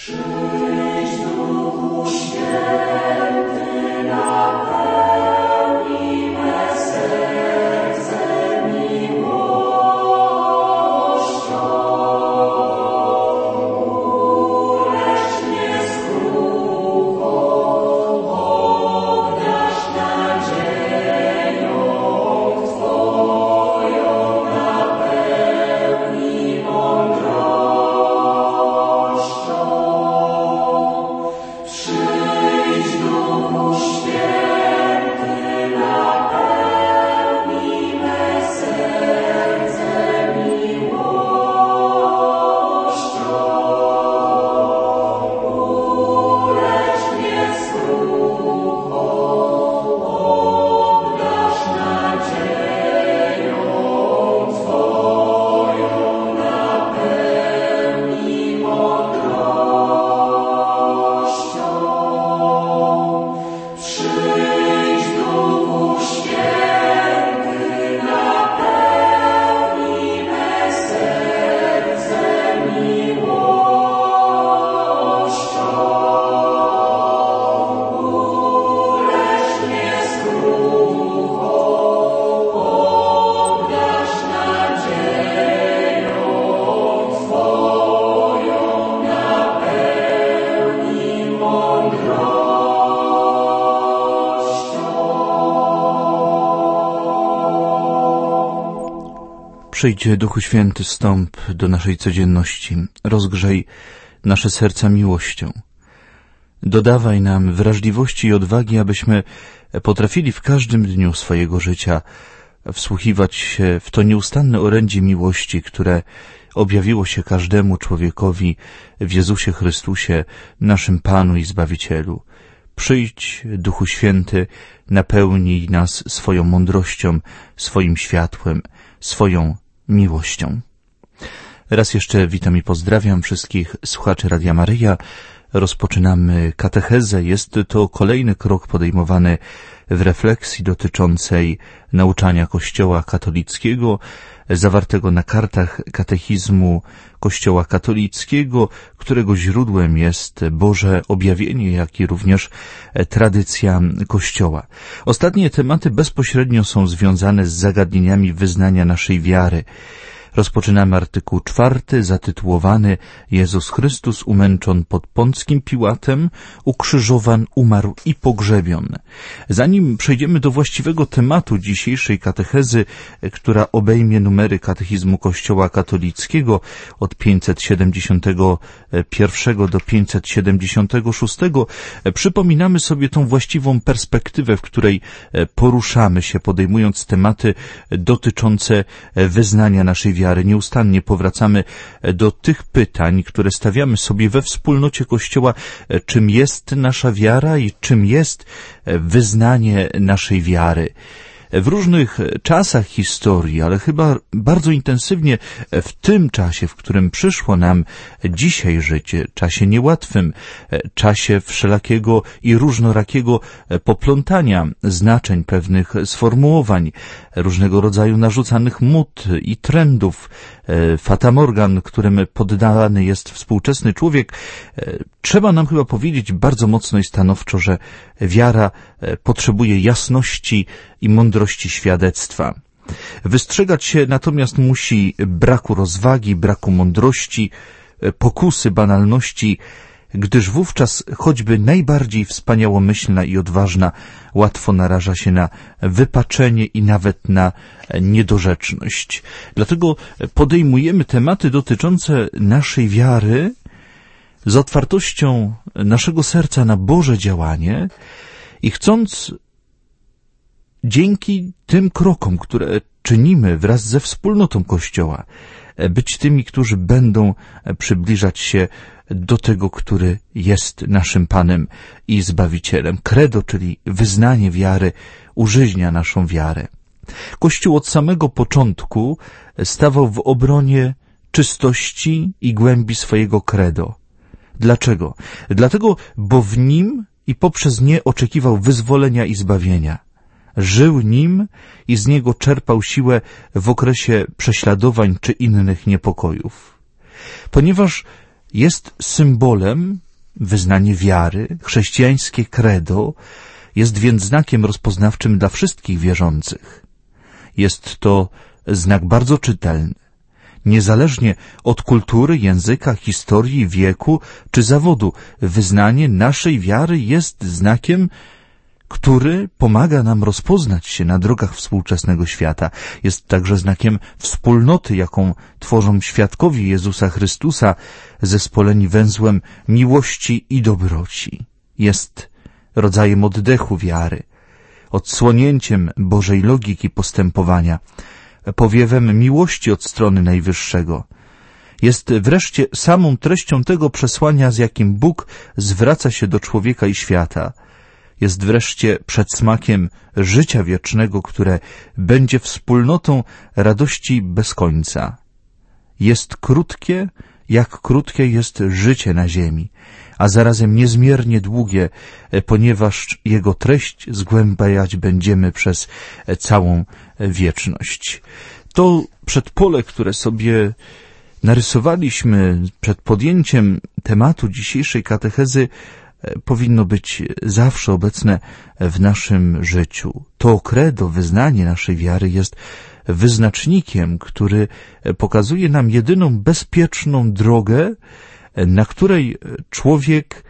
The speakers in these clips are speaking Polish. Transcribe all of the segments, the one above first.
Przyjdź, Duchu Święty, wstąp do naszej codzienności, rozgrzej nasze serca miłością. Dodawaj nam wrażliwości i odwagi, abyśmy potrafili w każdym dniu swojego życia wsłuchiwać się w to nieustanne orędzie miłości, które objawiło się każdemu człowiekowi w Jezusie Chrystusie, naszym Panu i Zbawicielu. Przyjdź, Duchu Święty, napełnij nas swoją mądrością, swoim światłem, swoją miłością. Raz jeszcze witam i pozdrawiam wszystkich słuchaczy Radia Maryja. Rozpoczynamy katechezę. Jest to kolejny krok podejmowany w refleksji dotyczącej nauczania Kościoła katolickiego, zawartego na kartach katechizmu Kościoła katolickiego, którego źródłem jest Boże objawienie, jak i również tradycja Kościoła. Ostatnie tematy bezpośrednio są związane z zagadnieniami wyznania naszej wiary. Rozpoczynamy artykuł 4, zatytułowany Jezus Chrystus umęczon pod Pąckim Piłatem, ukrzyżowan, umarł i pogrzebion. Zanim przejdziemy do właściwego tematu dzisiejszej katechezy, która obejmie numery katechizmu Kościoła katolickiego od 571 do 576, przypominamy sobie tą właściwą perspektywę, w której poruszamy się, podejmując tematy dotyczące wyznania naszej wiary. Nieustannie powracamy do tych pytań, które stawiamy sobie we wspólnocie Kościoła, czym jest nasza wiara i czym jest wyznanie naszej wiary. W różnych czasach historii, ale chyba bardzo intensywnie w tym czasie, w którym przyszło nam dzisiaj życie, czasie niełatwym, czasie wszelakiego i różnorakiego poplątania znaczeń pewnych sformułowań, różnego rodzaju narzucanych mód i trendów, fatamorgan, którym poddany jest współczesny człowiek, trzeba nam chyba powiedzieć bardzo mocno i stanowczo, że wiara potrzebuje jasności i mądrości świadectwa. Wystrzegać się natomiast musi braku rozwagi, braku mądrości, pokusy, banalności, gdyż wówczas choćby najbardziej wspaniałomyślna i odważna łatwo naraża się na wypaczenie i nawet na niedorzeczność. Dlatego podejmujemy tematy dotyczące naszej wiary z otwartością naszego serca na Boże działanie i chcąc dzięki tym krokom, które czynimy wraz ze wspólnotą Kościoła, być tymi, którzy będą przybliżać się do tego, który jest naszym Panem i Zbawicielem. Credo, czyli wyznanie wiary, użyźnia naszą wiarę. Kościół od samego początku stawał w obronie czystości i głębi swojego credo. Dlaczego? Dlatego, bo w nim i poprzez nie oczekiwał wyzwolenia i zbawienia. Żył nim i z niego czerpał siłę w okresie prześladowań czy innych niepokojów. Ponieważ jest symbolem, wyznanie wiary, chrześcijańskie credo jest więc znakiem rozpoznawczym dla wszystkich wierzących. Jest to znak bardzo czytelny. Niezależnie od kultury, języka, historii, wieku czy zawodu, wyznanie naszej wiary jest znakiem, który pomaga nam rozpoznać się na drogach współczesnego świata. Jest także znakiem wspólnoty, jaką tworzą świadkowie Jezusa Chrystusa, zespoleni węzłem miłości i dobroci. Jest rodzajem oddechu wiary, odsłonięciem Bożej logiki postępowania, powiewem miłości od strony Najwyższego. Jest wreszcie samą treścią tego przesłania, z jakim Bóg zwraca się do człowieka i świata. Jest wreszcie przedsmakiem życia wiecznego, które będzie wspólnotą radości bez końca. Jest krótkie, jak krótkie jest życie na ziemi, a zarazem niezmiernie długie, ponieważ jego treść zgłębiać będziemy przez całą wieczność. To przedpole, które sobie narysowaliśmy przed podjęciem tematu dzisiejszej katechezy, powinno być zawsze obecne w naszym życiu. To credo, wyznanie naszej wiary jest wyznacznikiem, który pokazuje nam jedyną bezpieczną drogę, na której człowiek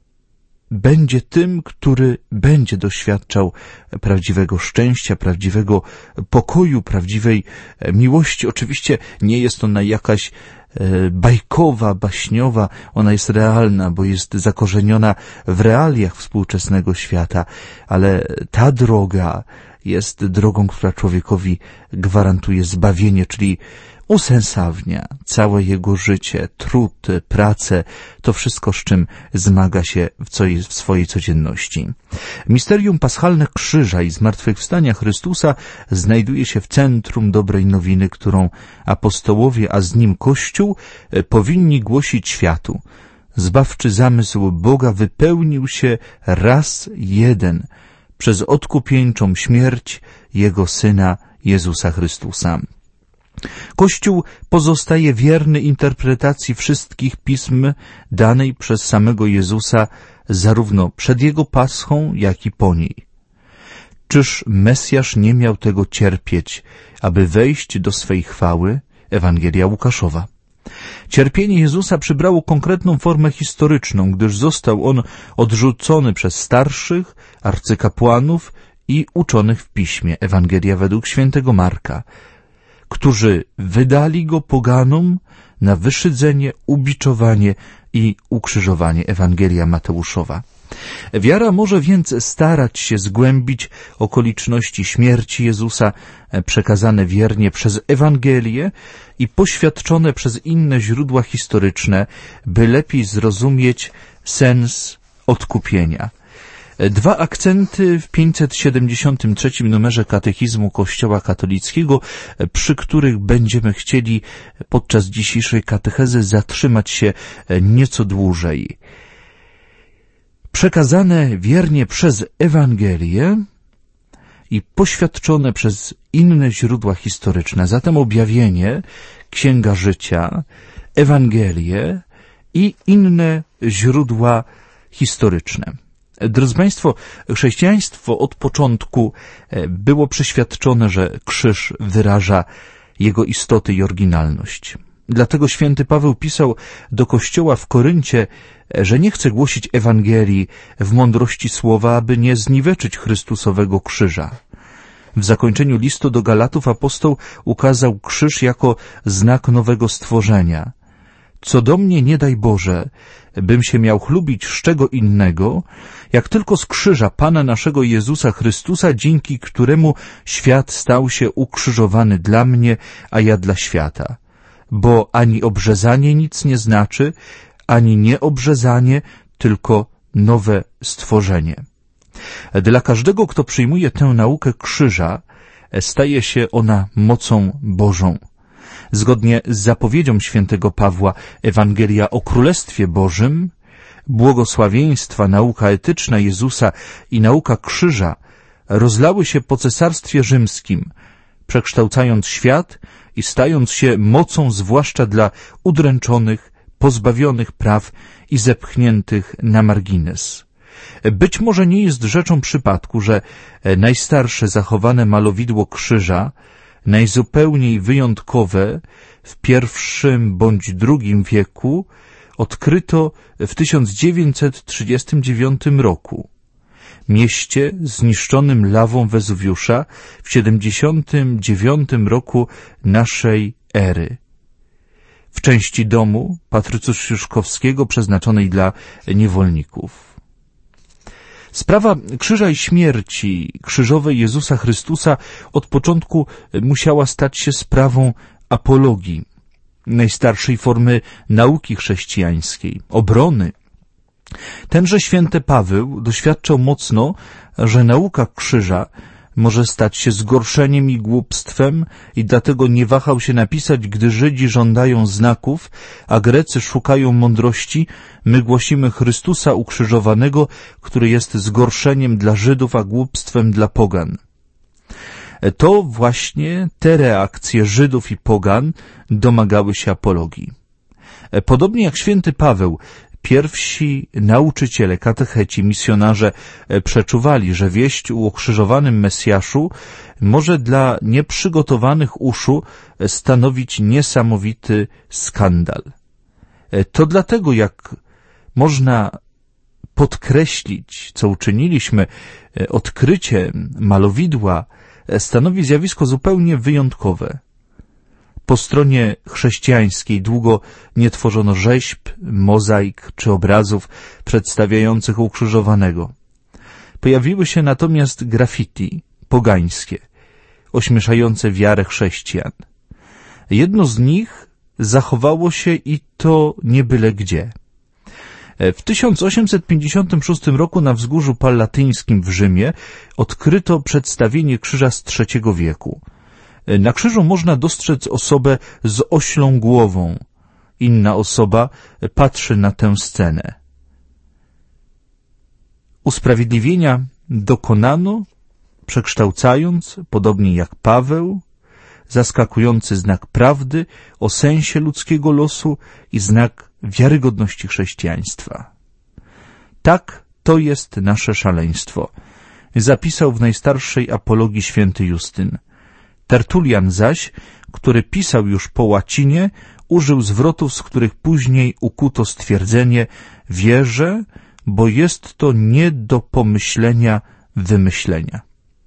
będzie tym, który będzie doświadczał prawdziwego szczęścia, prawdziwego pokoju, prawdziwej miłości. Oczywiście nie jest ona jakaś bajkowa, baśniowa, ona jest realna, bo jest zakorzeniona w realiach współczesnego świata, ale ta droga jest drogą, która człowiekowi gwarantuje zbawienie, czyli usensownia całe jego życie, trud, pracę, to wszystko, z czym zmaga się w swojej codzienności. Misterium paschalne krzyża i zmartwychwstania Chrystusa znajduje się w centrum dobrej nowiny, którą apostołowie, a z nim Kościół, powinni głosić światu. Zbawczy zamysł Boga wypełnił się raz jeden przez odkupieńczą śmierć Jego Syna Jezusa Chrystusa. Kościół pozostaje wierny interpretacji wszystkich pism danej przez samego Jezusa zarówno przed Jego paschą, jak i po niej. Czyż Mesjasz nie miał tego cierpieć, aby wejść do swej chwały? Ewangelia Łukaszowa. Cierpienie Jezusa przybrało konkretną formę historyczną, gdyż został on odrzucony przez starszych, arcykapłanów i uczonych w piśmie. Ewangelia według świętego Marka, którzy wydali go poganom na wyszydzenie, ubiczowanie i ukrzyżowanie. Ewangelia Mateuszowa. Wiara może więc starać się zgłębić okoliczności śmierci Jezusa, przekazane wiernie przez Ewangelię i poświadczone przez inne źródła historyczne, by lepiej zrozumieć sens odkupienia. Dwa akcenty w 573 numerze Katechizmu Kościoła Katolickiego, przy których będziemy chcieli podczas dzisiejszej katechezy zatrzymać się nieco dłużej. Przekazane wiernie przez Ewangelię i poświadczone przez inne źródła historyczne, zatem objawienie, Księga Życia, Ewangelię i inne źródła historyczne. Drodzy Państwo, chrześcijaństwo od początku było przeświadczone, że krzyż wyraża jego istotę i oryginalność. Dlatego święty Paweł pisał do Kościoła w Koryncie, że nie chce głosić Ewangelii w mądrości słowa, aby nie zniweczyć Chrystusowego krzyża. W zakończeniu listu do Galatów apostoł ukazał krzyż jako znak nowego stworzenia. Co do mnie, nie daj Boże, bym się miał chlubić z czego innego, jak tylko z krzyża Pana naszego Jezusa Chrystusa, dzięki któremu świat stał się ukrzyżowany dla mnie, a ja dla świata. Bo ani obrzezanie nic nie znaczy, ani nieobrzezanie, tylko nowe stworzenie. Dla każdego, kto przyjmuje tę naukę krzyża, staje się ona mocą Bożą. Zgodnie z zapowiedzią świętego Pawła, Ewangelia o Królestwie Bożym, błogosławieństwa, nauka etyczna Jezusa i nauka krzyża rozlały się po cesarstwie rzymskim, przekształcając świat i stając się mocą zwłaszcza dla udręczonych, pozbawionych praw i zepchniętych na margines. Być może nie jest rzeczą przypadku, że najstarsze zachowane malowidło krzyża, najzupełniej wyjątkowe w I bądź II wieku, odkryto w 1939 roku. Mieście zniszczonym lawą Wezuwiusza w 79 roku naszej ery. W części domu patrycjuszkowskiego przeznaczonej dla niewolników. Sprawa krzyża i śmierci krzyżowej Jezusa Chrystusa od początku musiała stać się sprawą apologii, najstarszej formy nauki chrześcijańskiej, obrony. Tenże święty Paweł doświadczał mocno, że nauka krzyża może stać się zgorszeniem i głupstwem i dlatego nie wahał się napisać: gdy Żydzi żądają znaków, a Grecy szukają mądrości, my głosimy Chrystusa ukrzyżowanego, który jest zgorszeniem dla Żydów, a głupstwem dla pogan. To właśnie te reakcje Żydów i pogan domagały się apologii. Podobnie jak święty Paweł, pierwsi nauczyciele, katecheci, misjonarze przeczuwali, że wieść o ukrzyżowanym Mesjaszu może dla nieprzygotowanych uszu stanowić niesamowity skandal. To dlatego, jak można podkreślić, co uczyniliśmy, odkrycie malowidła stanowi zjawisko zupełnie wyjątkowe. Po stronie chrześcijańskiej długo nie tworzono rzeźb, mozaik czy obrazów przedstawiających ukrzyżowanego. Pojawiły się natomiast graffiti pogańskie, ośmieszające wiarę chrześcijan. Jedno z nich zachowało się i to nie byle gdzie. W 1856 roku na Wzgórzu Palatyńskim w Rzymie odkryto przedstawienie krzyża z III wieku. Na krzyżu można dostrzec osobę z oślą głową. Inna osoba patrzy na tę scenę. Usprawiedliwienia dokonano, przekształcając, podobnie jak Paweł, zaskakujący znak prawdy o sensie ludzkiego losu i znak wiarygodności chrześcijaństwa. Tak, to jest nasze szaleństwo, zapisał w najstarszej apologii święty Justyn. Tertulian zaś, który pisał już po łacinie, użył zwrotów, z których później ukuto stwierdzenie: wierzę, bo jest to nie do pomyślenia wymyślenia.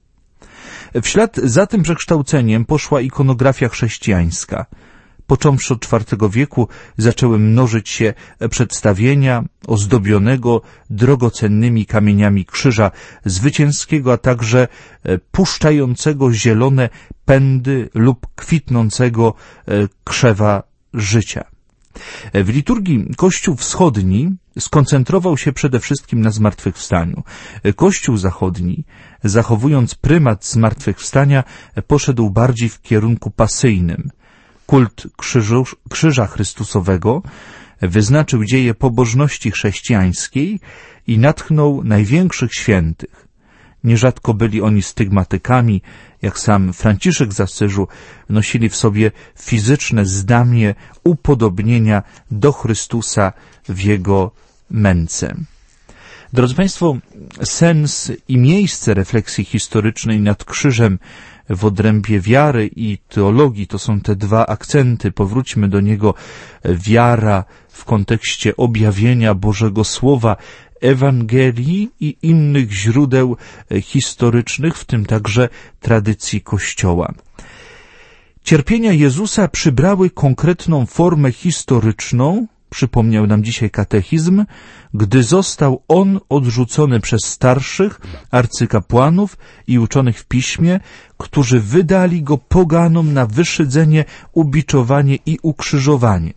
W ślad za tym przekształceniem poszła ikonografia chrześcijańska. Począwszy od IV wieku zaczęły mnożyć się przedstawienia ozdobionego drogocennymi kamieniami krzyża zwycięskiego, a także puszczającego zielone pędy lub kwitnącego krzewa życia. W liturgii Kościół Wschodni skoncentrował się przede wszystkim na zmartwychwstaniu. Kościół Zachodni, zachowując prymat zmartwychwstania, poszedł bardziej w kierunku pasyjnym. Kult Krzyża Chrystusowego wyznaczył dzieje pobożności chrześcijańskiej i natchnął największych świętych. Nierzadko byli oni stygmatykami, jak sam Franciszek z Asyżu, nosili w sobie fizyczne znamie upodobnienia do Chrystusa w Jego męce. Drodzy Państwo, sens i miejsce refleksji historycznej nad krzyżem w odrębie wiary i teologii to są te dwa akcenty. Powróćmy do niego. Wiara w kontekście objawienia Bożego Słowa, Ewangelii i innych źródeł historycznych, w tym także tradycji Kościoła. Cierpienia Jezusa przybrały konkretną formę historyczną, przypomniał nam dzisiaj katechizm, gdy został On odrzucony przez starszych, arcykapłanów i uczonych w piśmie, którzy wydali Go poganom na wyszydzenie, ubiczowanie i ukrzyżowanie.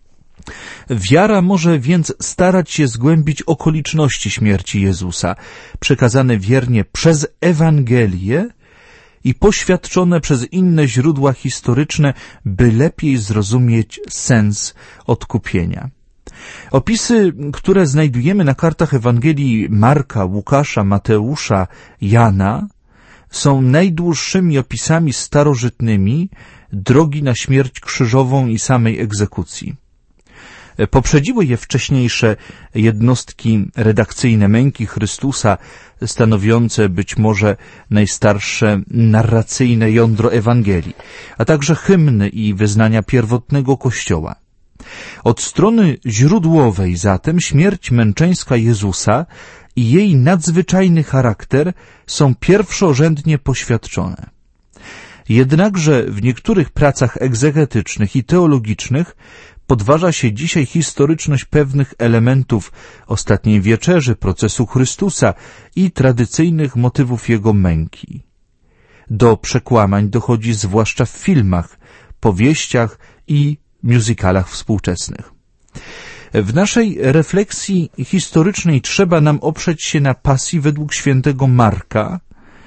Wiara może więc starać się zgłębić okoliczności śmierci Jezusa, przekazane wiernie przez Ewangelię i poświadczone przez inne źródła historyczne, by lepiej zrozumieć sens odkupienia. Opisy, które znajdujemy na kartach Ewangelii Marka, Łukasza, Mateusza, Jana, są najdłuższymi opisami starożytnymi drogi na śmierć krzyżową i samej egzekucji. Poprzedziły je wcześniejsze jednostki redakcyjne męki Chrystusa, stanowiące być może najstarsze narracyjne jądro Ewangelii, a także hymny i wyznania pierwotnego Kościoła. Od strony źródłowej zatem śmierć męczeńska Jezusa i jej nadzwyczajny charakter są pierwszorzędnie poświadczone. Jednakże w niektórych pracach egzegetycznych i teologicznych podważa się dzisiaj historyczność pewnych elementów ostatniej wieczerzy, procesu Chrystusa i tradycyjnych motywów Jego męki. Do przekłamań dochodzi zwłaszcza w filmach, powieściach i musicalach współczesnych. W naszej refleksji historycznej trzeba nam oprzeć się na pasji według świętego Marka.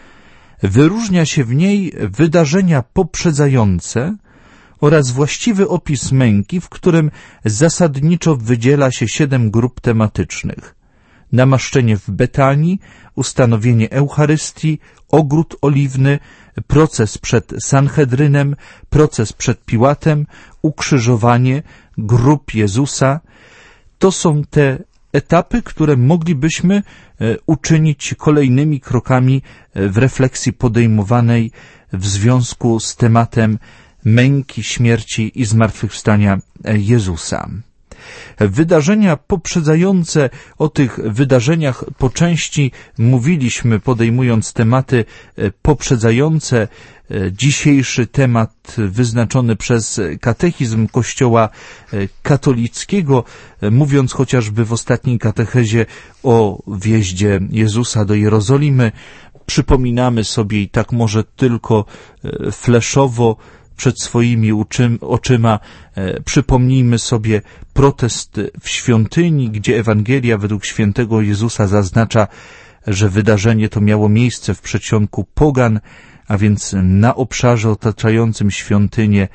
Wyróżnia się w niej wydarzenia poprzedzające oraz właściwy opis męki, w którym zasadniczo wydziela się 7 grup tematycznych. Namaszczenie w Betanii, ustanowienie Eucharystii, ogród oliwny, proces przed Sanhedrynem, proces przed Piłatem, ukrzyżowanie, grób Jezusa. To są te etapy, które moglibyśmy uczynić kolejnymi krokami w refleksji podejmowanej w związku z tematem męki, śmierci i zmartwychwstania Jezusa. Wydarzenia poprzedzające, o tych wydarzeniach po części mówiliśmy, podejmując tematy poprzedzające dzisiejszy temat wyznaczony przez katechizm Kościoła katolickiego, mówiąc chociażby w ostatniej katechezie o wjeździe Jezusa do Jerozolimy. Przypominamy sobie i tak może tylko fleszowo przed swoimi oczyma przypomnijmy sobie protest w świątyni, gdzie Ewangelia według świętego Jezusa zaznacza, że wydarzenie to miało miejsce w przedsionku pogan, a więc na obszarze otaczającym świątynię.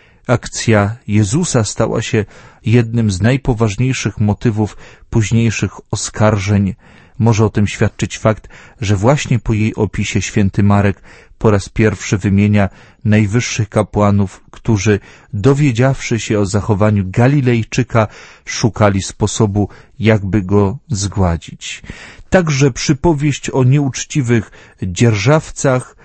Akcja Jezusa stała się jednym z najpoważniejszych motywów późniejszych oskarżeń. Może o tym świadczyć fakt, że właśnie po jej opisie święty Marek po raz pierwszy wymienia najwyższych kapłanów, którzy, dowiedziawszy się o zachowaniu Galilejczyka, szukali sposobu, jakby go zgładzić. Także przypowieść o nieuczciwych dzierżawcach.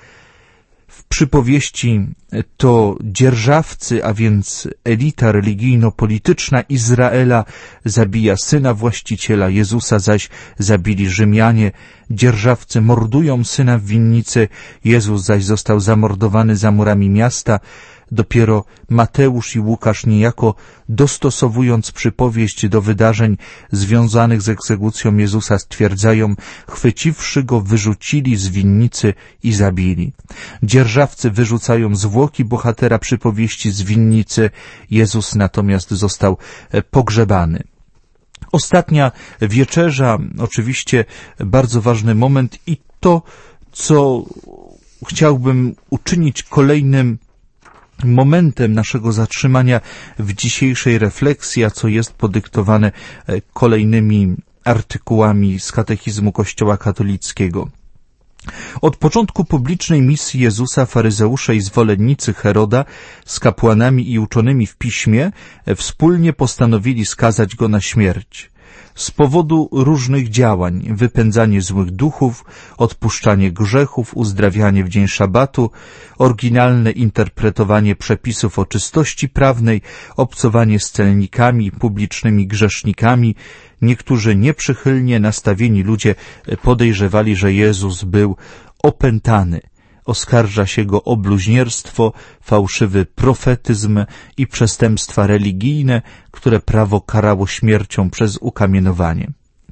W przypowieści to dzierżawcy, a więc elita religijno-polityczna Izraela zabija syna właściciela, Jezusa zaś zabili Rzymianie. Dzierżawcy mordują syna w winnicy, Jezus zaś został zamordowany za murami miasta. Dopiero Mateusz i Łukasz, niejako dostosowując przypowieść do wydarzeń związanych z egzekucją Jezusa, stwierdzają: chwyciwszy go, wyrzucili z winnicy i zabili. Dzierżawcy wyrzucają zwłoki bohatera przypowieści z winnicy, Jezus natomiast został pogrzebany. Ostatnia wieczerza, oczywiście bardzo ważny moment i to, co chciałbym uczynić kolejnym momentem naszego zatrzymania w dzisiejszej refleksji, a co jest podyktowane kolejnymi artykułami z katechizmu Kościoła katolickiego. Od początku publicznej misji Jezusa faryzeusze i zwolennicy Heroda z kapłanami i uczonymi w piśmie wspólnie postanowili skazać go na śmierć. Z powodu różnych działań: wypędzanie złych duchów, odpuszczanie grzechów, uzdrawianie w dzień szabatu, oryginalne interpretowanie przepisów o czystości prawnej, obcowanie z celnikami i publicznymi grzesznikami. Niektórzy nieprzychylnie nastawieni ludzie podejrzewali, że Jezus był opętany. Oskarża się go o bluźnierstwo, fałszywy profetyzm i przestępstwa religijne, które prawo karało śmiercią przez ukamienowanie.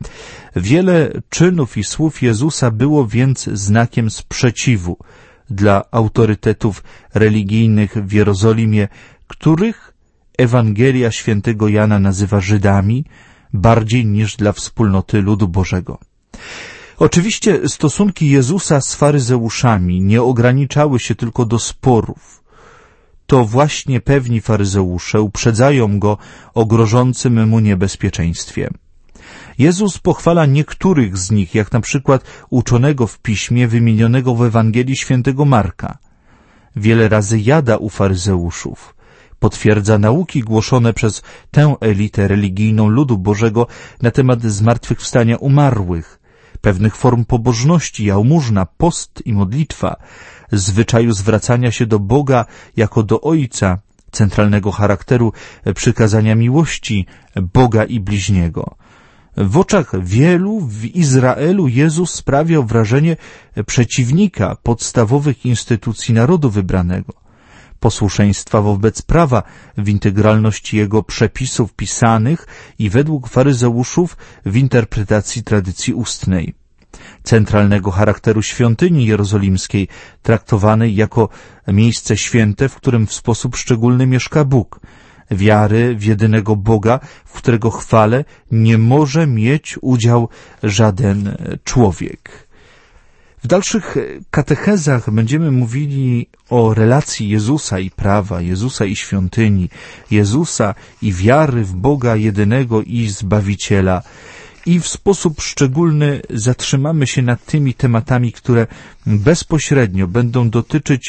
Wiele czynów i słów Jezusa było więc znakiem sprzeciwu dla autorytetów religijnych w Jerozolimie, których Ewangelia świętego Jana nazywa Żydami, bardziej niż dla wspólnoty ludu Bożego. Oczywiście stosunki Jezusa z faryzeuszami nie ograniczały się tylko do sporów. To właśnie pewni faryzeusze uprzedzają go o grożącym mu niebezpieczeństwie. Jezus pochwala niektórych z nich, jak na przykład uczonego w piśmie wymienionego w Ewangelii świętego Marka. Wiele razy jada u faryzeuszów. Potwierdza nauki głoszone przez tę elitę religijną ludu Bożego na temat zmartwychwstania umarłych, pewnych form pobożności, jałmużna, post i modlitwa, zwyczaju zwracania się do Boga jako do Ojca, centralnego charakteru przykazania miłości Boga i bliźniego. W oczach wielu w Izraelu Jezus sprawiał wrażenie przeciwnika podstawowych instytucji narodu wybranego, posłuszeństwa wobec prawa w integralności jego przepisów pisanych i według faryzeuszów w interpretacji tradycji ustnej, centralnego charakteru świątyni jerozolimskiej, traktowanej jako miejsce święte, w którym w sposób szczególny mieszka Bóg, wiary w jedynego Boga, w którego chwale nie może mieć udział żaden człowiek. W dalszych katechezach będziemy mówili o relacji Jezusa i prawa, Jezusa i świątyni, Jezusa i wiary w Boga jedynego i Zbawiciela. I w sposób szczególny zatrzymamy się nad tymi tematami, które bezpośrednio będą dotyczyć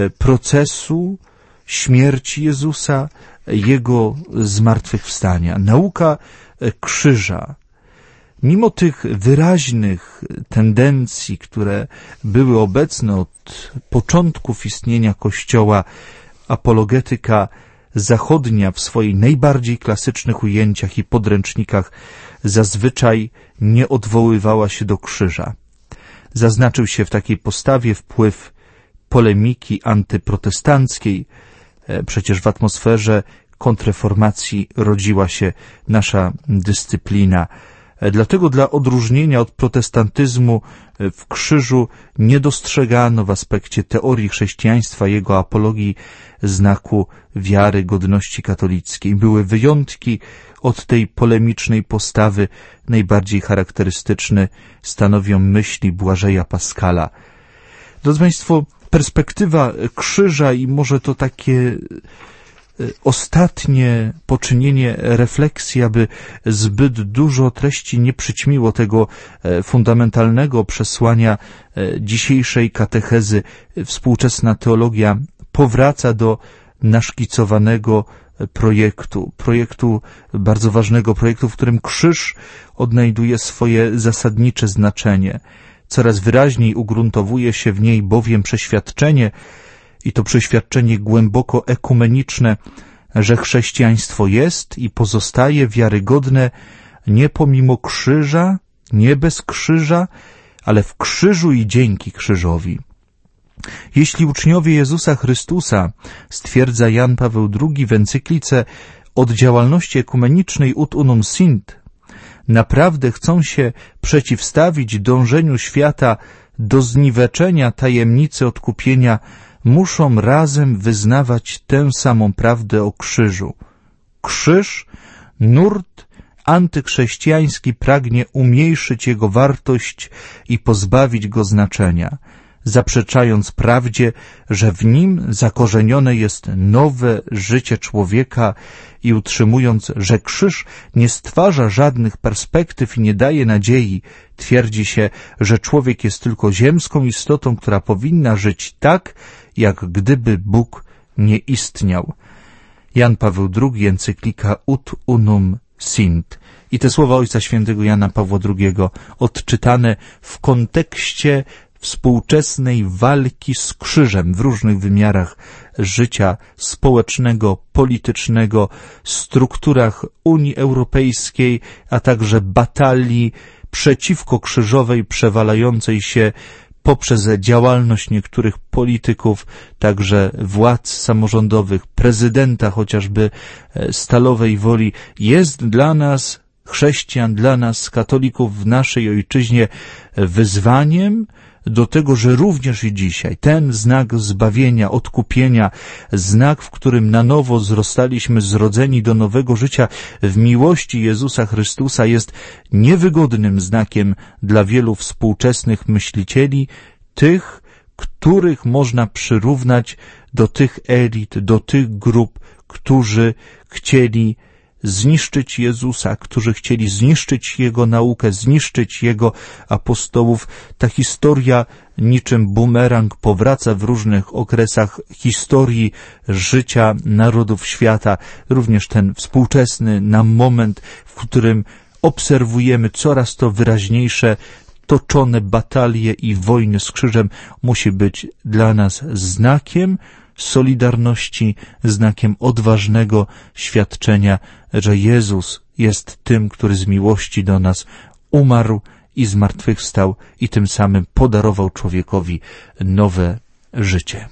procesu śmierci Jezusa, Jego zmartwychwstania. Nauka krzyża. Mimo tych wyraźnych tendencji, które były obecne od początków istnienia Kościoła, apologetyka zachodnia w swoich najbardziej klasycznych ujęciach i podręcznikach zazwyczaj nie odwoływała się do krzyża. Zaznaczył się w takiej postawie wpływ polemiki antyprotestanckiej. Przecież w atmosferze kontrreformacji rodziła się nasza dyscyplina. Dlatego dla odróżnienia od protestantyzmu w krzyżu nie dostrzegano w aspekcie teorii chrześcijaństwa jego apologii znaku wiary, godności katolickiej. Były wyjątki od tej polemicznej postawy. Najbardziej charakterystyczny stanowią myśli Błażeja Paskala. Drodzy Państwo, perspektywa krzyża i może to takie ostatnie poczynienie refleksji, aby zbyt dużo treści nie przyćmiło tego fundamentalnego przesłania dzisiejszej katechezy. Współczesna teologia powraca do naszkicowanego projektu bardzo ważnego, projektu, w którym krzyż odnajduje swoje zasadnicze znaczenie. Coraz wyraźniej ugruntowuje się w niej bowiem przeświadczenie, i to przeświadczenie głęboko ekumeniczne, że chrześcijaństwo jest i pozostaje wiarygodne nie pomimo krzyża, nie bez krzyża, ale w krzyżu i dzięki krzyżowi. Jeśli uczniowie Jezusa Chrystusa, stwierdza Jan Paweł II w encyklice od działalności ekumenicznej Ut Unum Sint, naprawdę chcą się przeciwstawić dążeniu świata do zniweczenia tajemnicy odkupienia, muszą razem wyznawać tę samą prawdę o krzyżu. Krzyż, nurt antychrześcijański pragnie umniejszyć jego wartość i pozbawić go znaczenia, zaprzeczając prawdzie, że w nim zakorzenione jest nowe życie człowieka i utrzymując, że krzyż nie stwarza żadnych perspektyw i nie daje nadziei, twierdzi się, że człowiek jest tylko ziemską istotą, która powinna żyć tak, jak gdyby Bóg nie istniał. Jan Paweł II, encyklika Ut Unum Sint. I te słowa Ojca Świętego Jana Pawła II odczytane w kontekście współczesnej walki z krzyżem w różnych wymiarach życia społecznego, politycznego, strukturach Unii Europejskiej, a także batalii przeciwko krzyżowej przewalającej się poprzez działalność niektórych polityków, także władz samorządowych, prezydenta chociażby Stalowej Woli, jest dla nas, chrześcijan, dla nas, katolików w naszej ojczyźnie wyzwaniem do tego, że również i dzisiaj ten znak zbawienia, odkupienia, znak, w którym na nowo zostaliśmy zrodzeni do nowego życia w miłości Jezusa Chrystusa, jest niewygodnym znakiem dla wielu współczesnych myślicieli, tych, których można przyrównać do tych elit, do tych grup, którzy chcieli zniszczyć Jezusa, którzy chcieli zniszczyć Jego naukę, zniszczyć Jego apostołów. Ta historia niczym bumerang powraca w różnych okresach historii życia narodów świata, również ten współczesny na moment, w którym obserwujemy coraz to wyraźniejsze toczone batalie i wojny z krzyżem, musi być dla nas znakiem solidarności, znakiem odważnego świadczenia, że Jezus jest tym, który z miłości do nas umarł i zmartwychwstał i tym samym podarował człowiekowi nowe życie.